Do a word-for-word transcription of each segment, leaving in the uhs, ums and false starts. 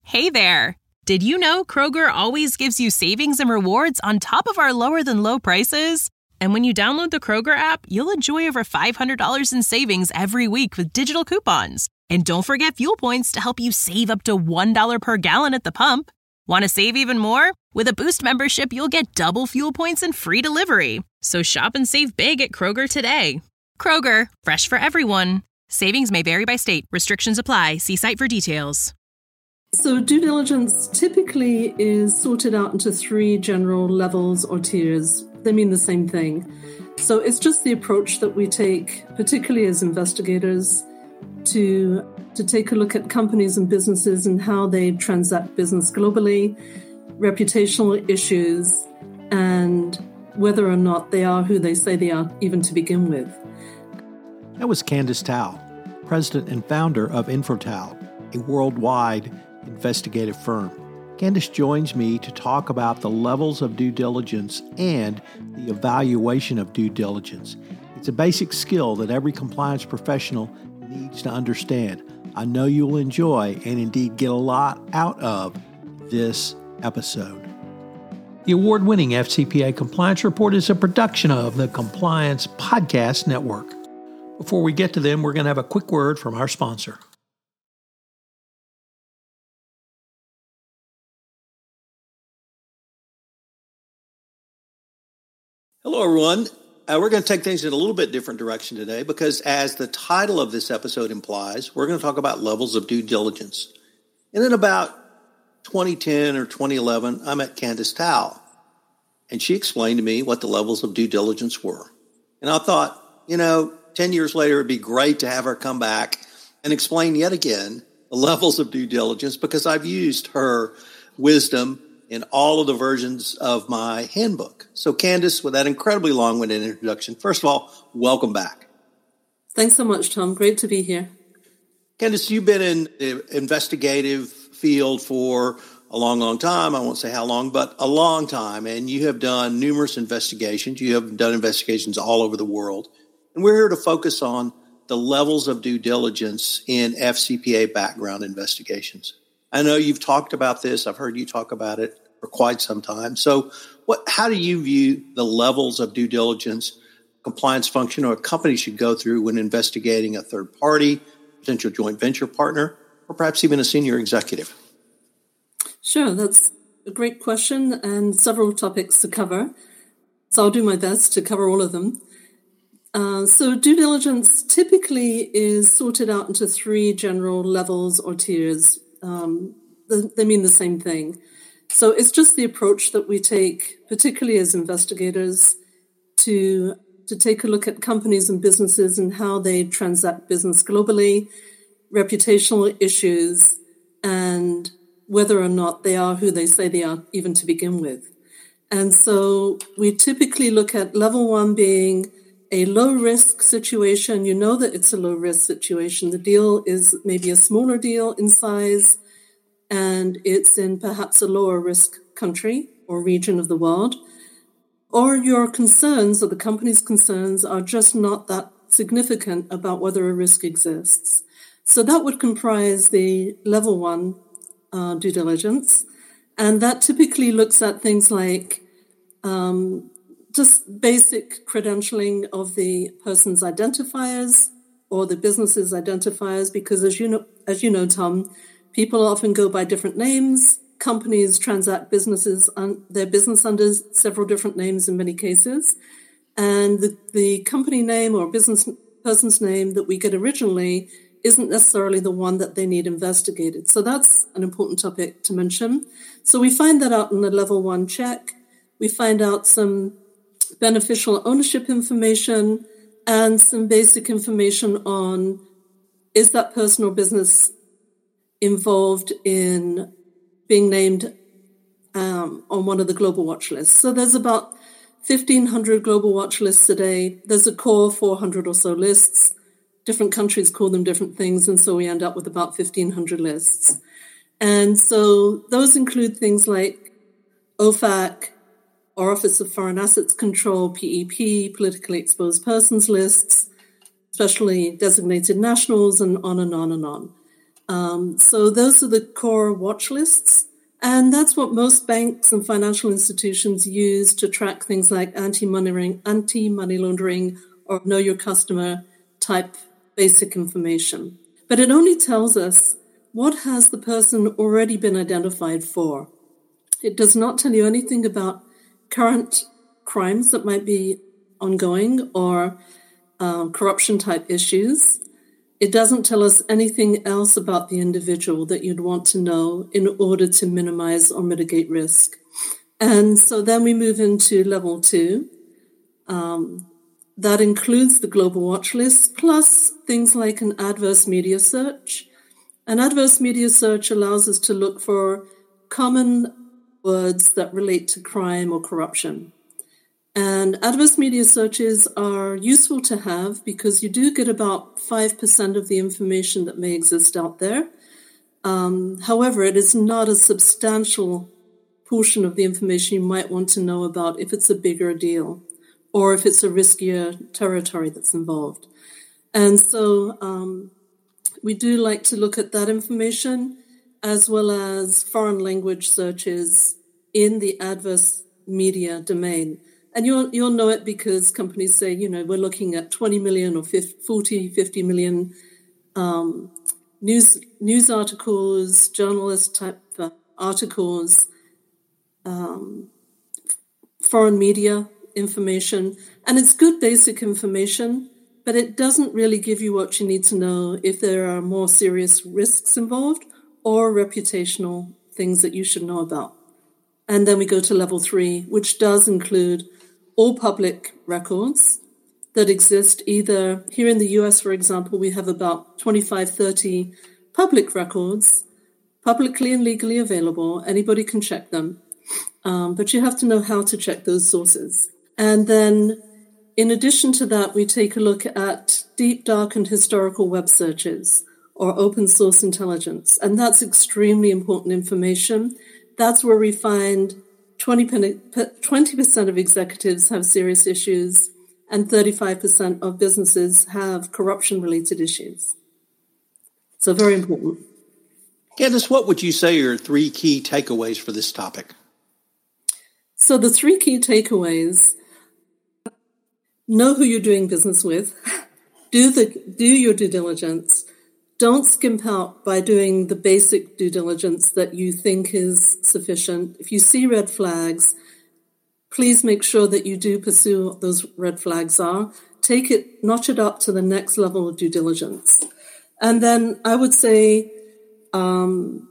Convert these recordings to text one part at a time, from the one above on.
Hey there! Did you know Kroger always gives you savings and rewards on top of our lower-than-low prices? And when you download the Kroger app, you'll enjoy over five hundred dollars in savings every week with digital coupons. And don't forget fuel points to help you save up to one dollar per gallon at the pump. Want to save even more? With a Boost membership, you'll get double fuel points and free delivery. So shop and save big at Kroger today. Kroger, fresh for everyone. Savings may vary by state. Restrictions apply. See site for details. So due diligence typically is sorted out into three general levels or tiers. They mean the same thing. So it's just the approach that we take, particularly as investigators, to, to take a look at companies and businesses and how they transact business globally, reputational issues, and whether or not they are who they say they are, even to begin with. That was Candice Tao, president and founder of InfoTal, a worldwide investigative firm. Candice joins me to talk about the levels of due diligence and the evaluation of due diligence. It's a basic skill that every compliance professional needs to understand. I know you'll enjoy and indeed get a lot out of this episode. The award-winning F C P A Compliance Report is a production of the Compliance Podcast Network. Before we get to them, we're going to have a quick word from our sponsor. Hello, everyone. Uh, we're going to take things in a little bit different direction today because, as the title of this episode implies, we're going to talk about levels of due diligence. And in about twenty ten or twenty eleven, I met Candice Tao, and she explained to me what the levels of due diligence were. And I thought, you know, ten years later, it'd be great to have her come back and explain yet again the levels of due diligence because I've used her wisdom in all of the versions of my handbook. So Candice, with that incredibly long-winded introduction, first of all, welcome back. Thanks so much, Tom. Great to be here. Candice, you've been in the investigative field for a long, long time. I won't say how long, but a long time. And you have done numerous investigations. You have done investigations all over the world. And we're here to focus on the levels of due diligence in F C P A background investigations. I know you've talked about this. I've heard you talk about it for quite some time. So what, how do you view the levels of due diligence compliance function or a company should go through when investigating a third party, potential joint venture partner, or perhaps even a senior executive? Sure, that's a great question and several topics to cover. So I'll do my best to cover all of them. Uh, so due diligence typically is sorted out into three general levels or tiers. Um, they mean the same thing. So it's just the approach that we take, particularly as investigators, to, to take a look at companies and businesses and how they transact business globally, reputational issues, and whether or not they are who they say they are, even to begin with. And so we typically look at level one being a low-risk situation. You know that it's a low-risk situation. The deal is maybe a smaller deal in size, and it's in perhaps a lower-risk country or region of the world. Or your concerns or the company's concerns are just not that significant about whether a risk exists. So that would comprise the level one uh, due diligence. And that typically looks at things like um, just basic credentialing of the person's identifiers or the business's identifiers, because as you know, as you know, Tom, people often go by different names. Companies transact businesses, un- their business under several different names in many cases. And the, the company name or business person's name that we get originally isn't necessarily the one that they need investigated. So that's an important topic to mention. So we find that out in the level one check. We find out some beneficial ownership information and some basic information on, is that person or business involved in being named um, on one of the global watch lists. So there's about fifteen hundred global watch lists today. There's a core four hundred or so lists. Different countries call them different things, and so we end up with about fifteen hundred lists. And so those include things like O F A C, or Office of Foreign Assets Control, P E P, politically exposed persons lists, especially designated nationals, and on and on and on. Um, so those are the core watch lists. And that's what most banks and financial institutions use to track things like anti-money, anti-money laundering or know your customer type basic information. But it only tells us what has the person already been identified for. It does not tell you anything about current crimes that might be ongoing or uh, corruption type issues. It doesn't tell us anything else about the individual that you'd want to know in order to minimize or mitigate risk. And so then we move into level two. Um, that includes the global watch list, plus things like an adverse media search. An adverse media search allows us to look for common words that relate to crime or corruption. And adverse media searches are useful to have because you do get about five percent of the information that may exist out there. Um, however, it is not a substantial portion of the information you might want to know about if it's a bigger deal or if it's a riskier territory that's involved. And so um, we do like to look at that information as well as foreign language searches in the adverse media domain. And you'll you'll know it because companies say, you know, we're looking at twenty million or forty, fifty million um, news news articles, journalist type uh, articles, um, foreign media information. And it's good basic information, but it doesn't really give you what you need to know if there are more serious risks involved or reputational things that you should know about. And then we go to level three, which does include all public records that exist either here in the U S, for example, we have about twenty-five, thirty public records, publicly and legally available. Anybody can check them. Um, but you have to know how to check those sources. And then in addition to that, we take a look at deep, dark, and historical web searches or open source intelligence. And that's extremely important information. That's where we find twenty percent of executives have serious issues and thirty-five percent of businesses have corruption-related issues. So very important. Candace, what would you say are three key takeaways for this topic? So the three key takeaways: know who you're doing business with, do the do your due diligence. Don't skimp out by doing the basic due diligence that you think is sufficient. If you see red flags, please make sure that you do pursue what those red flags are. Take it, notch it up to the next level of due diligence. And then I would say, um,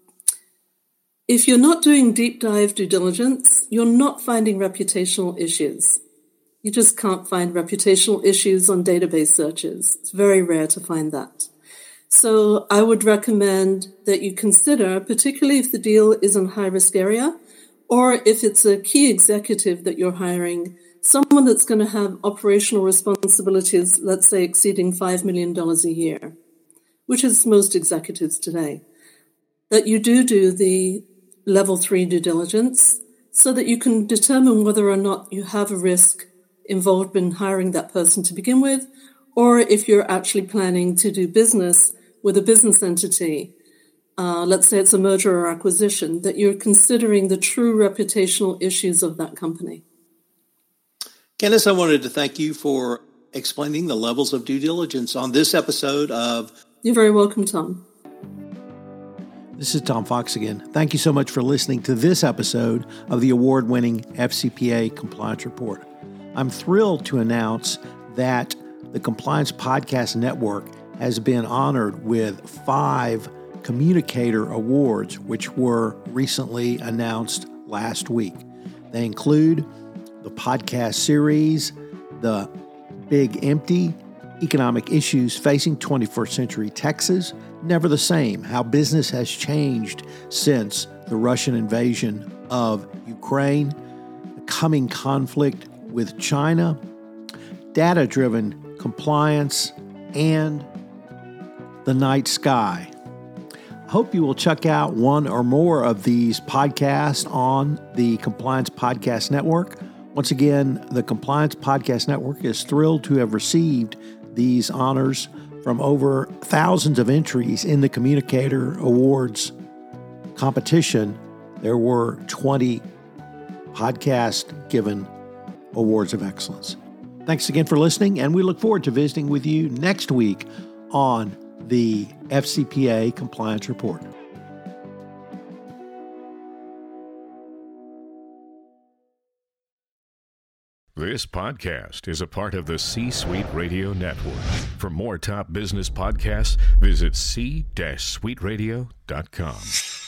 if you're not doing deep dive due diligence, you're not finding reputational issues. You just can't find reputational issues on database searches. It's very rare to find that. So I would recommend that you consider, particularly if the deal is in a high-risk area, or if it's a key executive that you're hiring, someone that's going to have operational responsibilities, let's say exceeding five million dollars a year, which is most executives today, that you do do the level three due diligence so that you can determine whether or not you have a risk involved in hiring that person to begin with, or if you're actually planning to do business with a business entity, uh, let's say it's a merger or acquisition, that you're considering the true reputational issues of that company. Candace, I wanted to thank you for explaining the levels of due diligence on this episode of... You're very welcome, Tom. This is Tom Fox again. Thank you so much for listening to this episode of the award-winning F C P A Compliance Report. I'm thrilled to announce that the Compliance Podcast Network has been honored with five Communicator Awards, which were recently announced last week. They include the podcast series, The Big Empty, Economic Issues Facing twenty-first Century Texas, Never the Same, How Business Has Changed Since the Russian Invasion of Ukraine, The Coming Conflict with China, Data-Driven Compliance, and The Night Sky. I hope you will check out one or more of these podcasts on the Compliance Podcast Network. Once again, the Compliance Podcast Network is thrilled to have received these honors From over thousands of entries in the Communicator Awards competition, there were twenty podcast-given awards of excellence. Thanks again for listening, and we look forward to visiting with you next week on the F C P A Compliance Report. This podcast is a part of the C-Suite Radio Network. For more top business podcasts, visit c suite radio dot com.